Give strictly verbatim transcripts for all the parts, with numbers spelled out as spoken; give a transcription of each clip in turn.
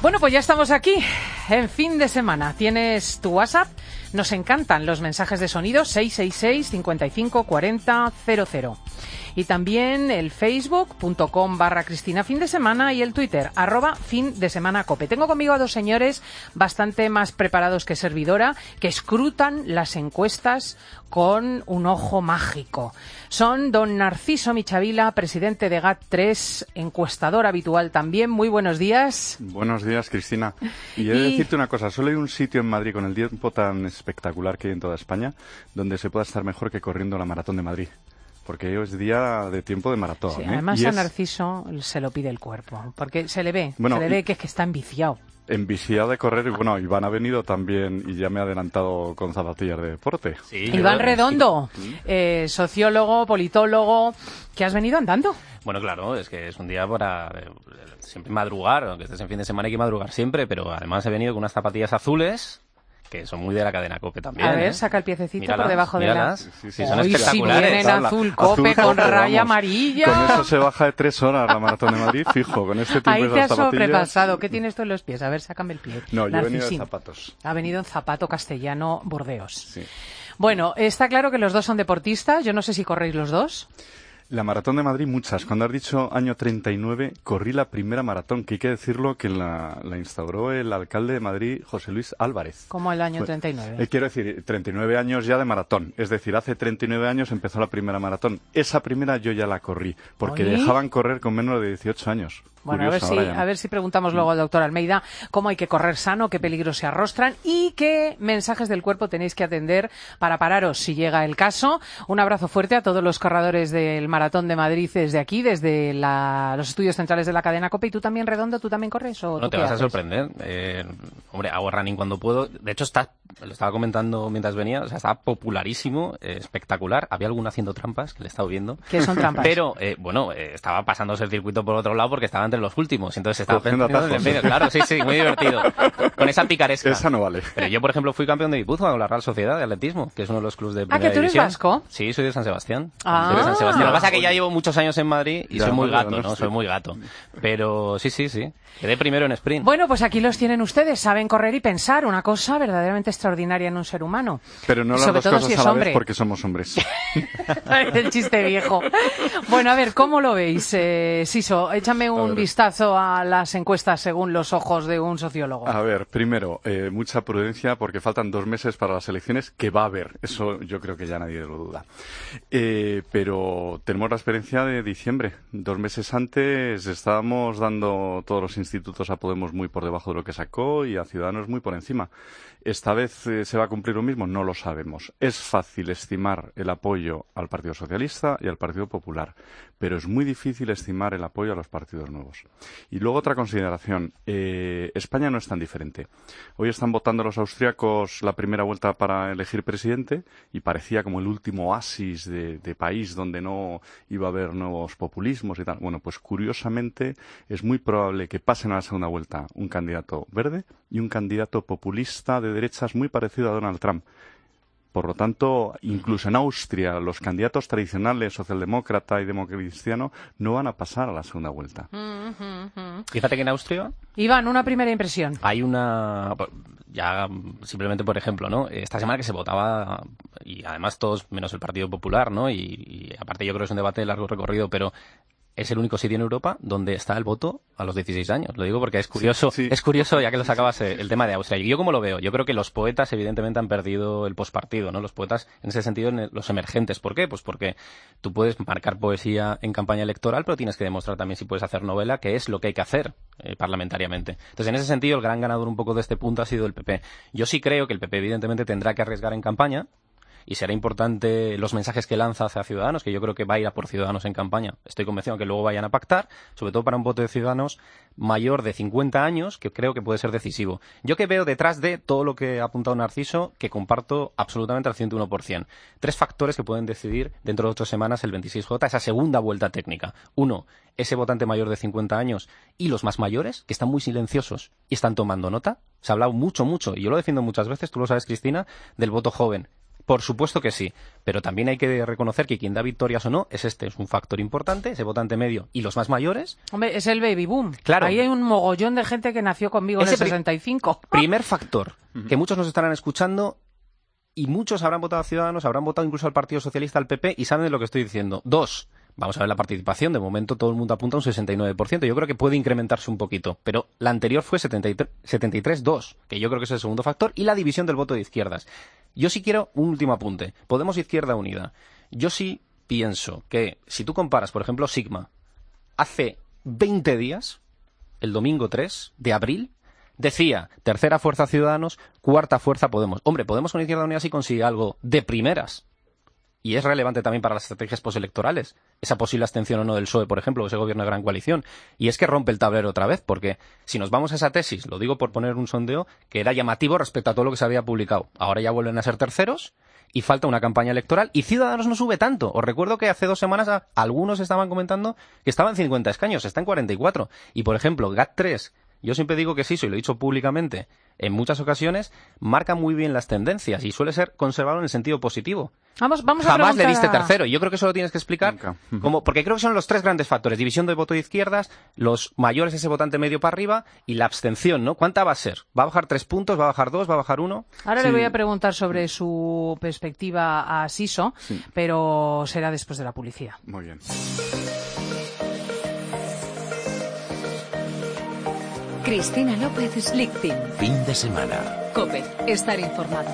Bueno, pues ya estamos aquí, en fin de semana. ¿Tienes tu WhatsApp? Nos encantan los mensajes de sonido seis seis seis, cinco cinco cuatro cero cero cero. Y también el facebook.com barra Cristina fin de semana y el Twitter, arroba fin de semana cope. Tengo conmigo a dos señores bastante más preparados que servidora, que escrutan las encuestas con un ojo mágico. Son don Narciso Michavila, presidente de G A T tres, encuestador habitual también. Muy buenos días. Buenos días, Cristina. Y he de Y... decirte una cosa, solo hay un sitio en Madrid con el tiempo tan espectacular que hay en toda España donde se pueda estar mejor que corriendo la Maratón de Madrid. Porque hoy es día de tiempo de maratón. Sí, ¿eh? además y a es... Narciso se lo pide el cuerpo, porque se le ve, bueno, se le ve y... que es que está enviciado. Enviciado de correr, y bueno, Iván ha venido también y ya me ha adelantado con zapatillas de deporte. Sí, Iván Redondo, eh, sociólogo, politólogo, ¿qué has venido andando? Bueno, claro, es que es un día para eh, siempre madrugar, aunque estés en fin de semana hay que madrugar siempre, pero además he venido con unas zapatillas azules, que son muy de la cadena COPE también. A ver, ¿eh? saca el piececito míralas, por debajo míralas. de la... Sí, sí, son Uy, espectaculares. Si vienen azul COPE azul, con COPE, raya vamos. amarilla. Con eso se baja de tres horas la Maratón de Madrid, fijo, con este tipo Ahí de te has zapatillas. sobrepasado. ¿Qué tienes tú en los pies? A ver, sácame el pie. No, yo he venido de Narcisín. zapatos. Ha venido en zapato castellano Burdeos. Sí. Bueno, está claro que los dos son deportistas. Yo no sé si corréis los dos. La Maratón de Madrid, muchas. Cuando has dicho año treinta y nueve, corrí la primera maratón, que hay que decirlo que la, la instauró el alcalde de Madrid, José Luis Álvarez. ¿Cómo el año Fue, treinta y nueve? Eh, quiero decir, treinta y nueve años ya de maratón. Es decir, hace treinta y nueve años empezó la primera maratón. Esa primera yo ya la corrí, porque ¿Oí? dejaban correr con menos de dieciocho años. Bueno, Curioso, a ver, si, ahora ya no. a ver si preguntamos luego al doctor Almeida cómo hay que correr sano, qué peligros se arrostran y qué mensajes del cuerpo tenéis que atender para pararos si llega el caso. Un abrazo fuerte a todos los corredores del Maratón de Madrid desde aquí, desde la, los estudios centrales de la cadena COPE. ¿Y tú también, Redondo? ¿Tú también corres? ¿O No tú te qué vas a haces? sorprender. Eh, hombre, hago running cuando puedo. De hecho, está, lo estaba comentando mientras venía, o sea, está popularísimo, eh, espectacular. Había alguno haciendo trampas, que le he estado viendo. ¿Qué son trampas? Pero, eh, bueno, eh, estaba pasándose el circuito por otro lado porque estaba entre los últimos. Entonces estaba Cogiendo pensando en el medio. Claro, sí, sí, muy divertido. Con esa picaresca. Esa no vale. Pero yo, por ejemplo, fui campeón de Guipúzcoa con la Real Sociedad de Atletismo, que es uno de los clubes de primera ¿Ah, que tú eres división. vasco? Sí, soy de San Sebastián. Ah. Soy de San Sebastián. Lo que pasa es que ya llevo muchos años en Madrid y Ya, soy muy vale, gato, no ¿no? estoy. Soy muy gato. Pero sí, sí, sí. Quedé primero en sprint. Bueno, pues aquí los tienen ustedes. Saben correr y pensar. Una cosa verdaderamente extraordinaria en un ser humano. Pero no las Sobre dos todo cosas si es a la hombre. vez porque somos hombres. El chiste viejo. Bueno, a ver, ¿cómo lo veis? Eh, Siso, échame un ver. vistazo a las encuestas según los ojos de un sociólogo. A ver, primero, eh, mucha prudencia porque faltan dos meses para las elecciones que va a haber. Eso yo creo que ya nadie lo duda. Eh, pero tenemos la experiencia de diciembre. Dos meses antes estábamos dando todos los institutos a Podemos muy por debajo de lo que sacó y a Ciudadanos muy por encima. ¿Esta vez eh, se va a cumplir lo mismo? No lo sabemos. Es fácil estimar el apoyo al Partido Socialista y al Partido Popular, pero es muy difícil estimar el apoyo a los partidos nuevos. Y luego otra consideración. Eh, España no es tan diferente. Hoy están votando los austríacos la primera vuelta para elegir presidente y parecía como el último oasis de, de país donde no iba a haber nuevos populismos y tal. Bueno, pues curiosamente es muy probable que pasen a la segunda vuelta un candidato verde y un candidato populista de derechas muy parecido a Donald Trump. Por lo tanto, incluso en Austria, los candidatos tradicionales, socialdemócrata y democristiano, no van a pasar a la segunda vuelta. Fíjate que en Austria Iván, una primera impresión. hay una... Ya simplemente, por ejemplo, ¿no? Esta semana que se votaba, y además todos menos el Partido Popular, ¿no? Y, y aparte yo creo que es un debate de largo recorrido, pero es el único sitio en Europa donde está el voto a los dieciséis años. Lo digo porque es curioso, Sí, sí. es curioso, ya que lo sacabas, eh, el tema de Austria. ¿Yo cómo lo veo? Yo creo que los poetas evidentemente han perdido el pospartido, ¿no? Los poetas, en ese sentido, en el- los emergentes. ¿Por qué? Pues porque tú puedes marcar poesía en campaña electoral, pero tienes que demostrar también si puedes hacer novela, que es lo que hay que hacer eh, parlamentariamente. Entonces, en ese sentido, el gran ganador un poco de este punto ha sido el P P. Yo sí creo que el P P evidentemente tendrá que arriesgar en campaña, y será importante los mensajes que lanza hacia Ciudadanos, que yo creo que va a ir a por Ciudadanos en campaña. Estoy convencido que luego vayan a pactar, sobre todo para un voto de Ciudadanos mayor de cincuenta años, que creo que puede ser decisivo. Yo que veo detrás de todo lo que ha apuntado Narciso, que comparto absolutamente al ciento uno por ciento. Tres factores que pueden decidir dentro de ocho semanas el veintiséis J, esa segunda vuelta técnica. Uno, ese votante mayor de cincuenta años y los más mayores, que están muy silenciosos y están tomando nota. Se ha hablado mucho, mucho, y yo lo defiendo muchas veces, tú lo sabes, Cristina, del voto joven. Por supuesto que sí, pero también hay que reconocer que quien da victorias o no es este, es un factor importante, ese votante medio y los más mayores. Hombre, es el baby boom. Claro. Ahí hay un mogollón de gente que nació conmigo en Ese el sesenta y cinco. Primer factor, que muchos nos estarán escuchando y muchos habrán votado a Ciudadanos, habrán votado incluso al Partido Socialista, al P P, y saben de lo que estoy diciendo. Dos, vamos a ver la participación. De momento todo el mundo apunta a un sesenta y nueve por ciento. Yo creo que puede incrementarse un poquito, pero la anterior fue setenta y tres dos, que yo creo que es el segundo factor, y la división del voto de izquierdas. Yo sí quiero un último apunte. Podemos Izquierda Unida. Yo sí pienso que si tú comparas, por ejemplo, Sigma, hace veinte días, el domingo tres de abril, decía tercera fuerza Ciudadanos, cuarta fuerza Podemos. Hombre, Podemos con Izquierda Unida sí consigue algo de primeras. Y es relevante también para las estrategias postelectorales, esa posible abstención o no del P S O E, por ejemplo, o ese gobierno de gran coalición. Y es que rompe el tablero otra vez, porque si nos vamos a esa tesis, lo digo por poner un sondeo, que era llamativo respecto a todo lo que se había publicado. Ahora ya vuelven a ser terceros y falta una campaña electoral y Ciudadanos no sube tanto. Os recuerdo que hace dos semanas a, algunos estaban comentando que estaba en cincuenta escaños, está en cuarenta y cuatro. Y por ejemplo, G A T tres, yo siempre digo que sí, y lo he dicho públicamente en muchas ocasiones, marca muy bien las tendencias y suele ser conservado en el sentido positivo. Vamos, vamos a Jamás le diste a... tercero. Yo creo que eso lo tienes que explicar. Como, porque creo que son los tres grandes factores. División del voto de izquierdas, los mayores, ese votante medio para arriba, y la abstención, ¿no? ¿Cuánta va a ser? ¿Va a bajar tres puntos? ¿Va a bajar dos? ¿Va a bajar uno? Ahora Sí. le voy a preguntar sobre su perspectiva a Siso, Sí. pero será después de la publicidad. Muy bien. Cristina López Slichting. Fin de semana. COPE. Estar informado.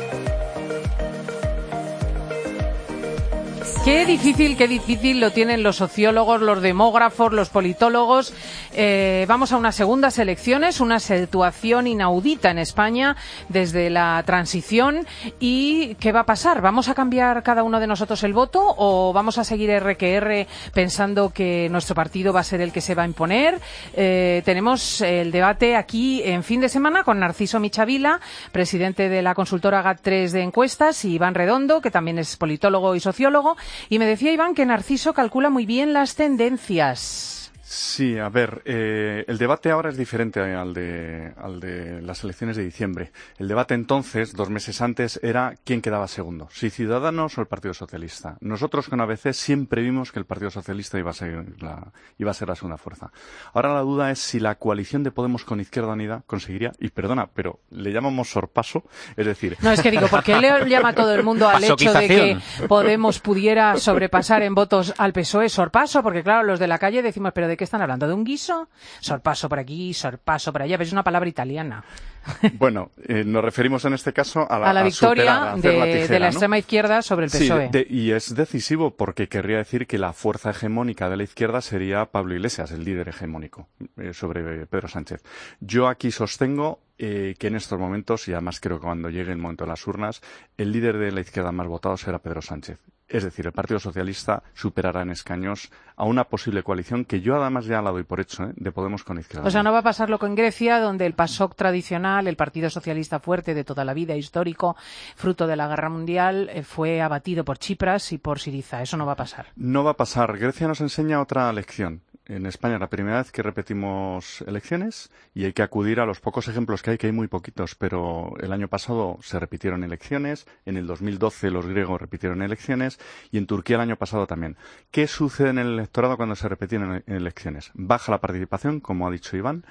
Qué difícil, qué difícil lo tienen los sociólogos, los demógrafos, los politólogos. Eh, vamos a unas segundas elecciones, una situación inaudita en España desde la transición. ¿Y qué va a pasar? ¿Vamos a cambiar cada uno de nosotros el voto o vamos a seguir erre que erre pensando que nuestro partido va a ser el que se va a imponer? Eh, tenemos el debate aquí en fin de semana con Narciso Michavila, presidente de la consultora G A T tres de encuestas, y Iván Redondo, que también es politólogo y sociólogo. Y me decía Iván que Narciso calcula muy bien las tendencias. Sí, a ver, eh, el debate ahora es diferente al de, al de las elecciones de diciembre. El debate entonces, dos meses antes, era quién quedaba segundo, si Ciudadanos o el Partido Socialista. Nosotros con A B C siempre vimos que el Partido Socialista iba a ser la, iba a ser la segunda fuerza. Ahora la duda es si la coalición de Podemos con Izquierda Unida conseguiría, y perdona, pero le llamamos sorpaso, es decir... No, es que digo, ¿por qué le llama todo el mundo al hecho de que Podemos pudiera sobrepasar en votos al P S O E? Sorpaso, porque claro, los de la calle decimos, ¿pero de qué están hablando? ¿De un guiso? Sorpaso por aquí, sorpaso por allá, pero es una palabra italiana. Bueno, eh, nos referimos en este caso a la, a la a victoria superar, a hacer de, la tijera, de la ¿no? extrema izquierda sobre el P S O E. Sí, de, y es decisivo porque querría decir que la fuerza hegemónica de la izquierda sería Pablo Iglesias, el líder hegemónico, eh, sobre Pedro Sánchez. Yo aquí sostengo eh, que en estos momentos, y además creo que cuando llegue el momento de las urnas, el líder de la izquierda más votado será Pedro Sánchez. Es decir, el Partido Socialista superará en escaños a una posible coalición que yo además ya la doy por hecho, ¿eh? De Podemos con Izquierda. O sea, no va a pasar lo que en Grecia, donde el PASOK tradicional, el Partido Socialista fuerte de toda la vida, histórico, fruto de la Guerra Mundial, eh, fue abatido por Tsipras y por Syriza. Eso no va a pasar. No va a pasar. Grecia nos enseña otra lección. En España es la primera vez que repetimos elecciones y hay que acudir a los pocos ejemplos que hay, que hay muy poquitos, pero el año pasado se repitieron elecciones, en el dos mil doce los griegos repitieron elecciones y en Turquía el año pasado también. ¿Qué sucede en el electorado cuando se repiten elecciones? Baja la participación, como ha dicho Iván,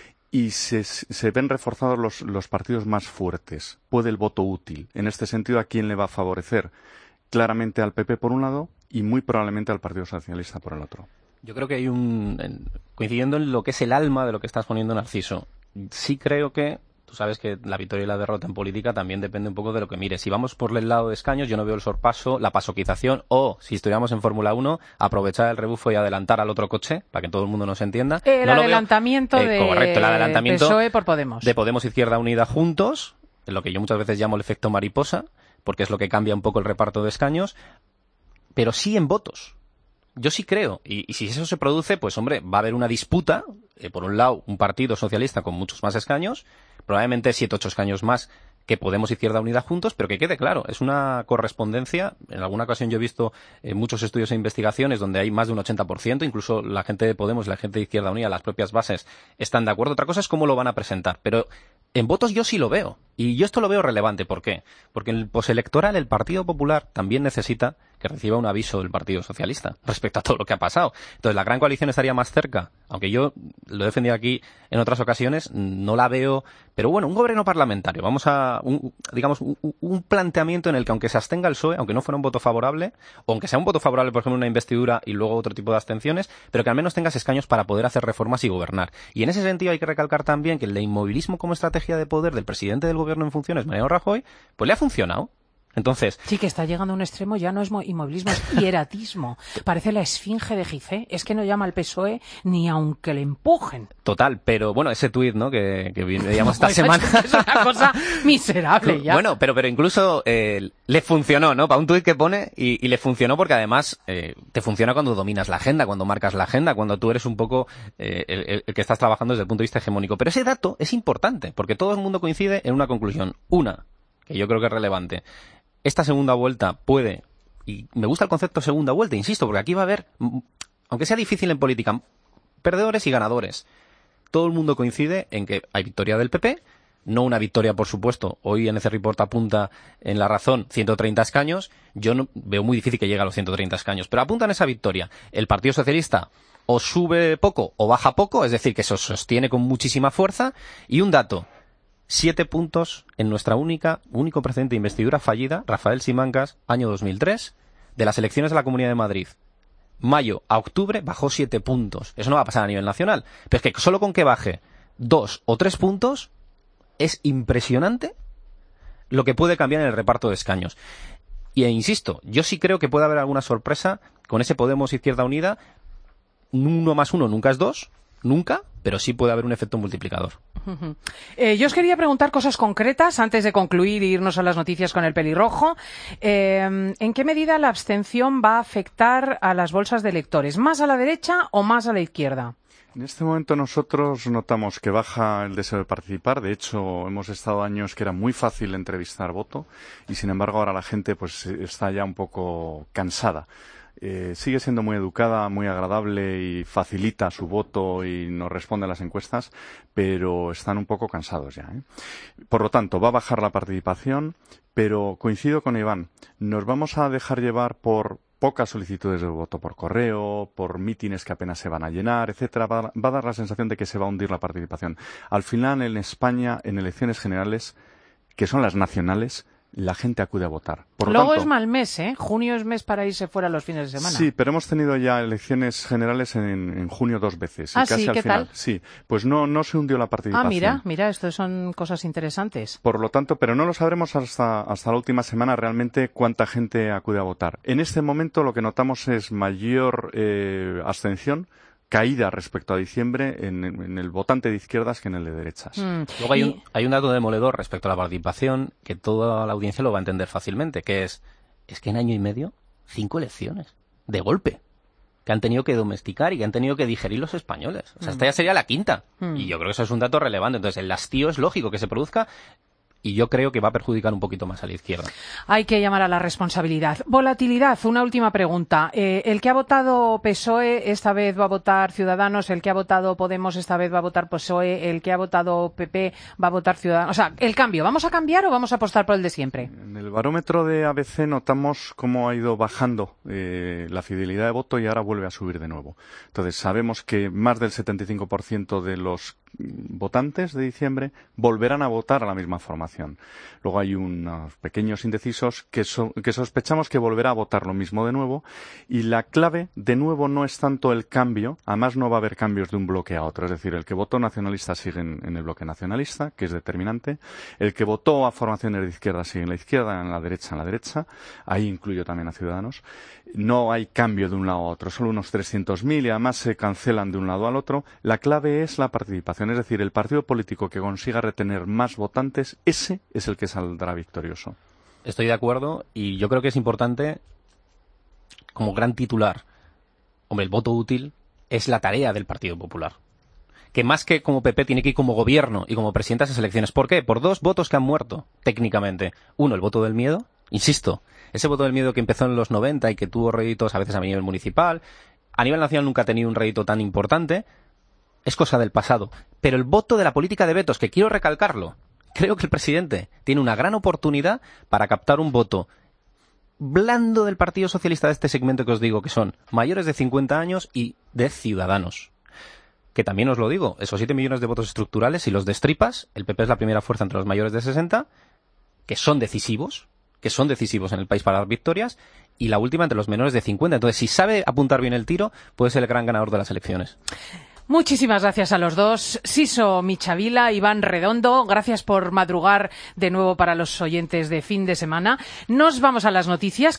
y se, se ven reforzados los, los partidos más fuertes. Puede el voto útil. En este sentido, ¿a quién le va a favorecer? Claramente al P P por un lado y muy probablemente al Partido Socialista por el otro. Yo creo que hay un... Coincidiendo en lo que es el alma de lo que estás poniendo, Narciso, sí creo que... Tú sabes que la victoria y la derrota en política también depende un poco de lo que mires. Si vamos por el lado de escaños, yo no veo el sorpaso, la pasoquización, o, si estuviéramos en Fórmula uno, aprovechar el rebufo y adelantar al otro coche, para que todo el mundo nos entienda. El no adelantamiento veo, de eh, correcto, el adelantamiento P S O E por Podemos. De Podemos Izquierda Unida juntos, lo que yo muchas veces llamo el efecto mariposa, porque es lo que cambia un poco el reparto de escaños, pero sí en votos. Yo sí creo, y, y si eso se produce, pues hombre, va a haber una disputa, eh, por un lado, un partido socialista con muchos más escaños, probablemente siete, ocho escaños más que Podemos Izquierda Unida juntos, pero que quede claro, es una correspondencia. En alguna ocasión yo he visto eh, muchos estudios e investigaciones donde hay más de un ochenta por ciento, incluso la gente de Podemos y la gente de Izquierda Unida, las propias bases, están de acuerdo. Otra cosa es cómo lo van a presentar, pero en votos yo sí lo veo. Y yo esto lo veo relevante. ¿Por qué? Porque en el postelectoral el Partido Popular también necesita que reciba un aviso del Partido Socialista respecto a todo lo que ha pasado. Entonces la gran coalición estaría más cerca, aunque yo lo he defendido aquí en otras ocasiones, no la veo, pero bueno, un gobierno parlamentario, vamos a, un, digamos, un, un planteamiento en el que aunque se abstenga el P S O E, aunque no fuera un voto favorable, o aunque sea un voto favorable, por ejemplo, una investidura y luego otro tipo de abstenciones, pero que al menos tengas escaños para poder hacer reformas y gobernar. Y en ese sentido hay que recalcar también que el de inmovilismo como estrategia de poder del presidente del gobierno en funciones, Mariano Rajoy, pues le ha funcionado. Entonces, sí, que está llegando a un extremo, ya no es inmovilismo, es hieratismo. Parece la esfinge de Gizeh. Es que no llama al P S O E ni aunque le empujen. Total, pero bueno, ese tuit, ¿no?, que, que veíamos esta semana. Es una cosa miserable ya. Bueno, pero, pero incluso eh, le funcionó, ¿no? Para un tuit que pone, y, y le funcionó porque además eh, te funciona cuando dominas la agenda, cuando marcas la agenda, cuando tú eres un poco eh, el, el que estás trabajando desde el punto de vista hegemónico. Pero ese dato es importante, porque todo el mundo coincide en una conclusión. Una, que yo creo que es relevante. Esta segunda vuelta puede, y me gusta el concepto segunda vuelta, insisto, porque aquí va a haber, aunque sea difícil en política, perdedores y ganadores. Todo el mundo coincide en que hay victoria del P P, no una victoria, por supuesto. Hoy N C Report apunta en La Razón ciento treinta escaños, yo no, veo muy difícil que llegue a los ciento treinta escaños, pero apuntan esa victoria. El Partido Socialista o sube poco o baja poco, es decir, que se sostiene con muchísima fuerza, y un dato. Siete puntos en nuestra única, único precedente de investidura fallida, Rafael Simancas, año dos mil tres, de las elecciones de la Comunidad de Madrid. Mayo a octubre bajó siete puntos. Eso no va a pasar a nivel nacional. Pero es que solo con que baje dos o tres puntos es impresionante lo que puede cambiar en el reparto de escaños. Y e insisto, yo sí creo que puede haber alguna sorpresa con ese Podemos Izquierda Unida. Uno más uno nunca es dos, nunca, pero sí puede haber un efecto multiplicador. Uh-huh. Eh, yo os quería preguntar cosas concretas antes de concluir e irnos a las noticias con el pelirrojo. Eh, ¿En qué medida la abstención va a afectar a las bolsas de electores? ¿Más a la derecha o más a la izquierda? En este momento nosotros notamos que baja el deseo de participar. De hecho, hemos estado años que era muy fácil entrevistar voto y, sin embargo, ahora la gente pues está ya un poco cansada. Eh, sigue siendo muy educada, muy agradable y facilita su voto y nos responde a las encuestas, pero están un poco cansados ya, ¿eh? Por lo tanto, va a bajar la participación, pero coincido con Iván, nos vamos a dejar llevar por pocas solicitudes de voto por correo, por mítines que apenas se van a llenar, etcétera. Va, va a dar la sensación de que se va a hundir la participación. Al final, en España, en elecciones generales, que son las nacionales, la gente acude a votar. Por lo Luego tanto, es mal mes, ¿eh? Junio es mes para irse fuera los fines de semana. Sí, pero hemos tenido ya elecciones generales en, en junio dos veces. Y ah, casi sí, al ¿qué final. tal? Sí, pues no, no se hundió la participación. Ah, mira, mira, esto son cosas interesantes. Por lo tanto, pero no lo sabremos hasta, hasta la última semana realmente cuánta gente acude a votar. En este momento lo que notamos es mayor eh, abstención, caída respecto a diciembre en, en el votante de izquierdas que en el de derechas. Mm. Luego hay y... un, hay un dato demoledor respecto a la participación que toda la audiencia lo va a entender fácilmente, que es, es que en año y medio, cinco elecciones, de golpe, que han tenido que domesticar y que han tenido que digerir los españoles. O sea, esta ya sería la quinta. Mm. Y yo creo que eso es un dato relevante. Entonces, el hastío es lógico que se produzca. Y yo creo que va a perjudicar un poquito más a la izquierda. Hay que llamar a la responsabilidad. Volatilidad, una última pregunta. Eh, ¿El que ha votado P S O E esta vez va a votar Ciudadanos? ¿El que ha votado Podemos esta vez va a votar P S O E? ¿El que ha votado P P va a votar Ciudadanos? O sea, el cambio, ¿vamos a cambiar o vamos a apostar por el de siempre? En el barómetro de A B C notamos cómo ha ido bajando eh, la fidelidad de voto y ahora vuelve a subir de nuevo. Entonces, sabemos que más del setenta y cinco por ciento de los votantes de diciembre volverán a votar a la misma formación. Luego hay unos pequeños indecisos que, so, que sospechamos que volverá a votar lo mismo de nuevo, y la clave de nuevo no es tanto el cambio, además no va a haber cambios de un bloque a otro, es decir, el que votó nacionalista sigue en, en el bloque nacionalista, que es determinante, el que votó a formaciones de izquierda sigue en la izquierda, en la derecha en la derecha, ahí incluyo también a Ciudadanos. No hay cambio de un lado a otro, solo unos trescientos mil y además se cancelan de un lado al otro. La clave es la participación, es decir, el partido político que consiga retener más votantes, ese es el que saldrá victorioso. Estoy de acuerdo y yo creo que es importante, como gran titular, hombre, el voto útil es la tarea del Partido Popular. que más que como P P tiene que ir como gobierno y como presidente a esas elecciones. ¿Por qué? Por dos votos que han muerto, técnicamente. Uno, el voto del miedo, insisto, ese voto del miedo que empezó en los noventa y que tuvo réditos a veces a nivel municipal, a nivel nacional nunca ha tenido un rédito tan importante, es cosa del pasado. Pero el voto de la política de vetos, que quiero recalcarlo, creo que el presidente tiene una gran oportunidad para captar un voto blando del Partido Socialista de este segmento que os digo, que son mayores de cincuenta años y de Ciudadanos. Que también os lo digo, esos siete millones de votos estructurales, si los destripas, el P P es la primera fuerza entre los mayores de sesenta, que son decisivos, que son decisivos en el país para dar victorias, y la última entre los menores de cincuenta. Entonces, si sabe apuntar bien el tiro, puede ser el gran ganador de las elecciones. Muchísimas gracias a los dos. Siso Michavila, Iván Redondo, gracias por madrugar de nuevo para los oyentes de fin de semana. Nos vamos a las noticias.